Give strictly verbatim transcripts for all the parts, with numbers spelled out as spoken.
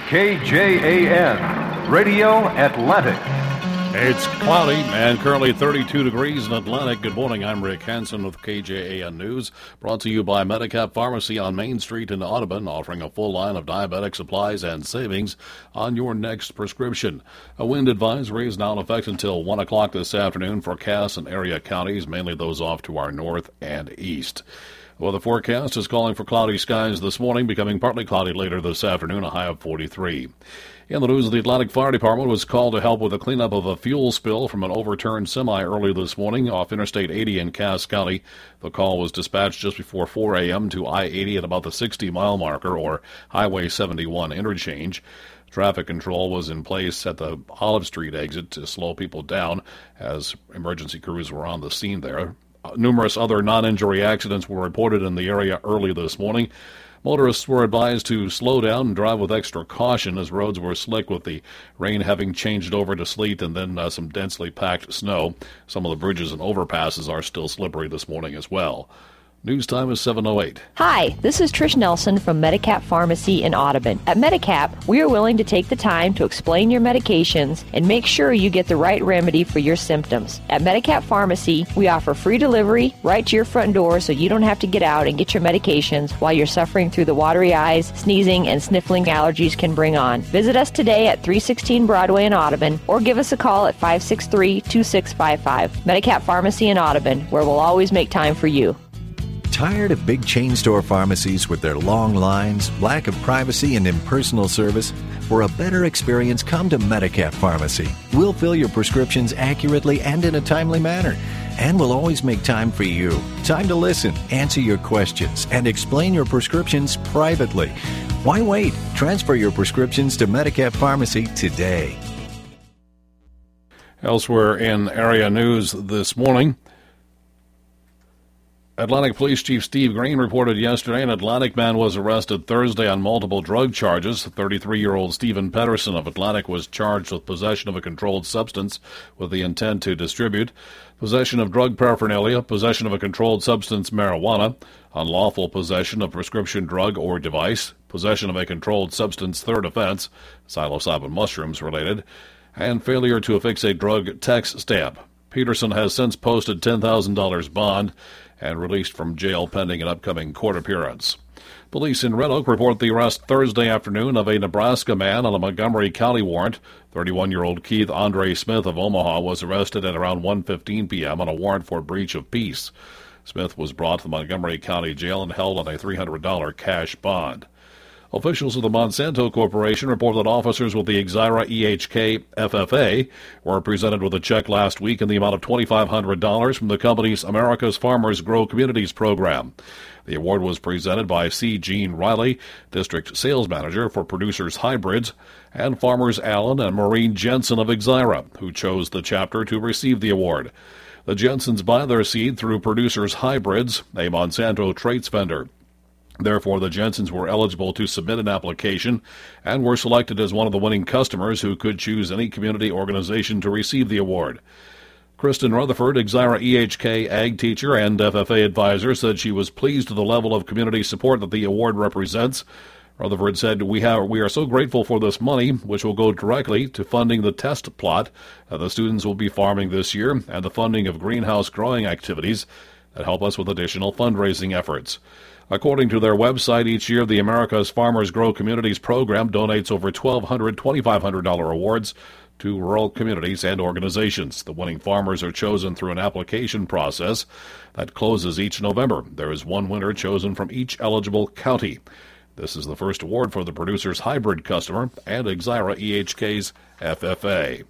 K J A N, Radio Atlantic. It's cloudy and currently thirty-two degrees in Atlantic. Good morning, I'm Rick Hansen with K J A N News, brought to you by Medicap Pharmacy on Main Street in Audubon, offering a full line of diabetic supplies and savings on your next prescription. A wind advisory is now in effect until one o'clock this afternoon for Cass and area counties, mainly those off to our north and east. Well, the forecast is calling for cloudy skies this morning, becoming partly cloudy later this afternoon, a high of forty-three. In the news, the Atlantic Fire Department was called to help with the cleanup of a fuel spill from an overturned semi early this morning off Interstate eighty in Cass County. The call was dispatched just before four a.m. to I eighty at about the sixty-mile marker, or Highway seventy-one interchange. Traffic control was in place at the Olive Street exit to slow people down as emergency crews were on the scene there. Uh, numerous other non-injury accidents were reported in the area early this morning. Motorists were advised to slow down and drive with extra caution as roads were slick with the rain having changed over to sleet and then uh, some densely packed snow. Some of the bridges and overpasses are still slippery this morning as well. News time is seven oh eight. Hi, this is Trish Nelson from Medicap Pharmacy in Audubon. At Medicap, we are willing to take the time to explain your medications and make sure you get the right remedy for your symptoms. At Medicap Pharmacy, we offer free delivery right to your front door so you don't have to get out and get your medications while you're suffering through the watery eyes, sneezing, and sniffling allergies can bring on. Visit us today at three sixteen Broadway in Audubon or give us a call at five six three, two six five five. Medicap Pharmacy in Audubon, where we'll always make time for you. Tired of big chain store pharmacies with their long lines, lack of privacy, and impersonal service? For a better experience, come to Medicap Pharmacy. We'll fill your prescriptions accurately and in a timely manner. And we'll always make time for you. Time to listen, answer your questions, and explain your prescriptions privately. Why wait? Transfer your prescriptions to Medicap Pharmacy today. Elsewhere in area news this morning, Atlantic Police Chief Steve Green reported yesterday an Atlantic man was arrested Thursday on multiple drug charges. thirty-three-year-old Stephen Pedersen of Atlantic was charged with possession of a controlled substance with the intent to distribute, possession of drug paraphernalia, possession of a controlled substance marijuana, unlawful possession of prescription drug or device, possession of a controlled substance third offense, psilocybin mushrooms related, and failure to affix a drug tax stamp. Peterson has since posted ten thousand dollars bond and released from jail pending an upcoming court appearance. Police in Red Oak report the arrest Thursday afternoon of a Nebraska man on a Montgomery County warrant. thirty-one-year-old Keith Andre Smith of Omaha was arrested at around one fifteen p.m. on a warrant for breach of peace. Smith was brought to the Montgomery County Jail and held on a three hundred dollars cash bond. Officials of the Monsanto Corporation report that officers with the Exira E H K F F A were presented with a check last week in the amount of twenty-five hundred dollars from the company's America's Farmers Grow Communities program. The award was presented by C. Gene Riley, District Sales Manager for Producers Hybrids, and farmers Allen and Maureen Jensen of Exira, who chose the chapter to receive the award. The Jensens buy their seed through Producers Hybrids, a Monsanto traits vendor. Therefore, the Jensens were eligible to submit an application and were selected as one of the winning customers who could choose any community organization to receive the award. Kristen Rutherford, Exira E H K ag teacher and F F A advisor, said she was pleased with the level of community support that the award represents. Rutherford said, we, have, we are so grateful for this money, which will go directly to funding the test plot that the students will be farming this year and the funding of greenhouse growing activities that help us with additional fundraising efforts. According to their website, each year the America's Farmers Grow Communities program donates over twelve hundred dollars, twenty-five hundred dollars awards to rural communities and organizations. The winning farmers are chosen through an application process that closes each November. There is one winner chosen from each eligible county. This is the first award for the Producer's Hybrid customer and Exira E H K's F F A.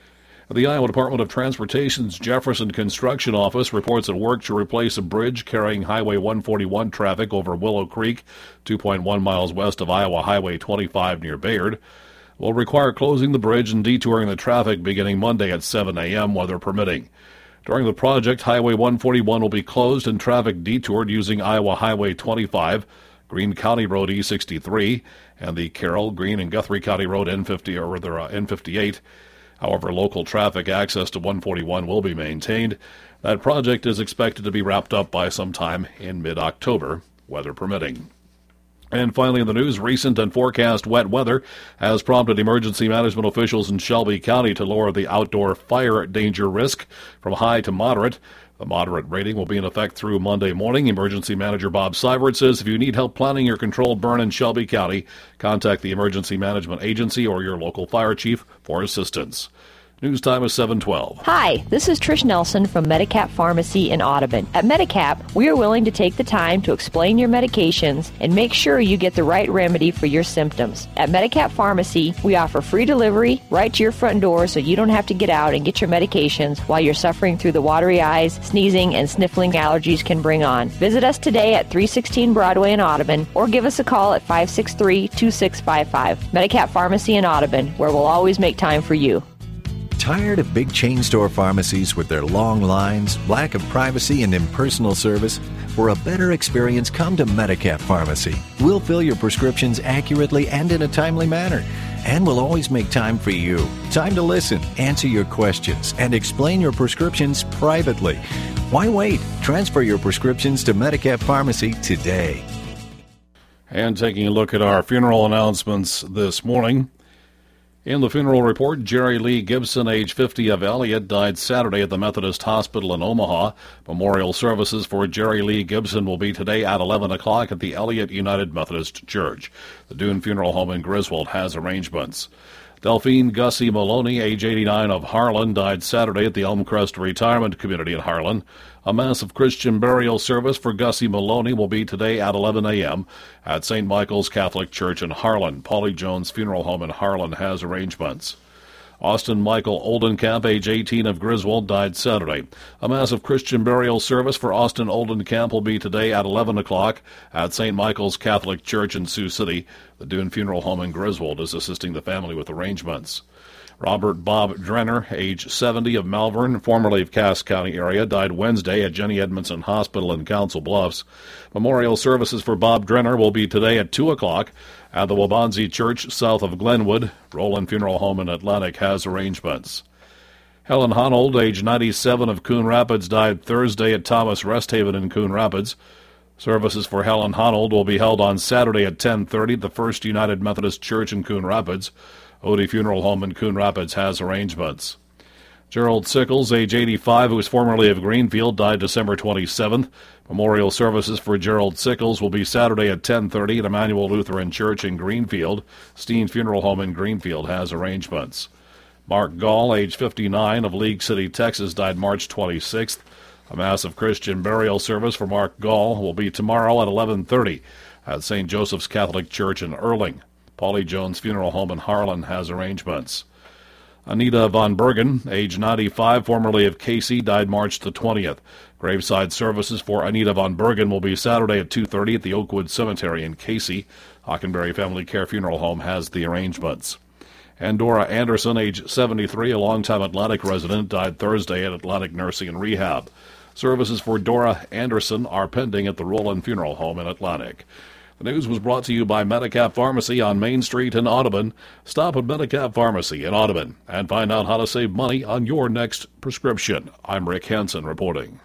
The Iowa Department of Transportation's Jefferson Construction Office reports that work to replace a bridge carrying Highway one forty-one traffic over Willow Creek, two point one miles west of Iowa Highway twenty-five near Bayard, will require closing the bridge and detouring the traffic beginning Monday at seven a.m., weather permitting. During the project, Highway one forty-one will be closed and traffic detoured using Iowa Highway twenty-five, Greene County Road E sixty-three, and the Carroll, Greene, and Guthrie County Road N fifty, or rather uh, N fifty-eight. However, local traffic access to one forty-one will be maintained. That project is expected to be wrapped up by sometime in mid-October, weather permitting. And finally in the news, recent and forecast wet weather has prompted emergency management officials in Shelby County to lower the outdoor fire danger risk from high to moderate. The moderate rating will be in effect through Monday morning. Emergency Manager Bob Seibert says if you need help planning your controlled burn in Shelby County, contact the Emergency Management Agency or your local fire chief for assistance. News time is seven twelve. Hi, this is Trish Nelson from Medicap Pharmacy in Audubon. At Medicap, we are willing to take the time to explain your medications and make sure you get the right remedy for your symptoms. At Medicap Pharmacy, we offer free delivery right to your front door so you don't have to get out and get your medications while you're suffering through the watery eyes, sneezing, and sniffling allergies can bring on. Visit us today at three sixteen Broadway in Audubon or give us a call at five six three, two six five five. Medicap Pharmacy in Audubon, where we'll always make time for you. Tired of big chain store pharmacies with their long lines, lack of privacy, and impersonal service? For a better experience, come to Medicap Pharmacy. We'll fill your prescriptions accurately and in a timely manner. And we'll always make time for you. Time to listen, answer your questions, and explain your prescriptions privately. Why wait? Transfer your prescriptions to Medicap Pharmacy today. And taking a look at our funeral announcements this morning. In the funeral report, Jerry Lee Gibson, age fifty, of Elliott, died Saturday at the Methodist Hospital in Omaha. Memorial services for Jerry Lee Gibson will be today at eleven o'clock at the Elliott United Methodist Church. The Dune Funeral Home in Griswold has arrangements. Delphine Gussie Maloney, age eighty-nine, of Harlan, died Saturday at the Elmcrest Retirement Community in Harlan. A massive Christian burial service for Gussie Maloney will be today at eleven a.m. at Saint Michael's Catholic Church in Harlan. Polly Jones Funeral Home in Harlan has arrangements. Austin Michael Oldenkamp, age eighteen, of Griswold, died Saturday. A massive Christian burial service for Austin Oldenkamp will be today at eleven o'clock at Saint Michael's Catholic Church in Sioux City. The Dune Funeral Home in Griswold is assisting the family with arrangements. Robert Bob Drenner, age seventy, of Malvern, formerly of Cass County area, died Wednesday at Jenny Edmondson Hospital in Council Bluffs. Memorial services for Bob Drenner will be today at two o'clock at the Wabanzi Church south of Glenwood. Roland Funeral Home in Atlantic has arrangements. Helen Honold, age ninety-seven, of Coon Rapids, died Thursday at Thomas Rest Haven in Coon Rapids. Services for Helen Honold will be held on Saturday at ten thirty at the First United Methodist Church in Coon Rapids. Odie Funeral Home in Coon Rapids has arrangements. Gerald Sickles, age eighty-five, who was formerly of Greenfield, died December twenty-seventh. Memorial services for Gerald Sickles will be Saturday at ten thirty at Emmanuel Lutheran Church in Greenfield. Steen Funeral Home in Greenfield has arrangements. Mark Gall, age fifty-nine, of League City, Texas, died March twenty-sixth. A massive Christian burial service for Mark Gall will be tomorrow at eleven thirty at Saint Joseph's Catholic Church in Erling. Polly Jones Funeral Home in Harlan has arrangements. Anita Von Bergen, age ninety-five, formerly of Casey, died March the twentieth. Graveside services for Anita Von Bergen will be Saturday at two thirty at the Oakwood Cemetery in Casey. Hockenberry Family Care Funeral Home has the arrangements. And Dora Anderson, age seventy-three, a longtime Atlantic resident, died Thursday at Atlantic Nursing and Rehab. Services for Dora Anderson are pending at the Roland Funeral Home in Atlantic. The news was brought to you by Medicap Pharmacy on Main Street in Audubon. Stop at Medicap Pharmacy in Audubon and find out how to save money on your next prescription. I'm Rick Hansen reporting.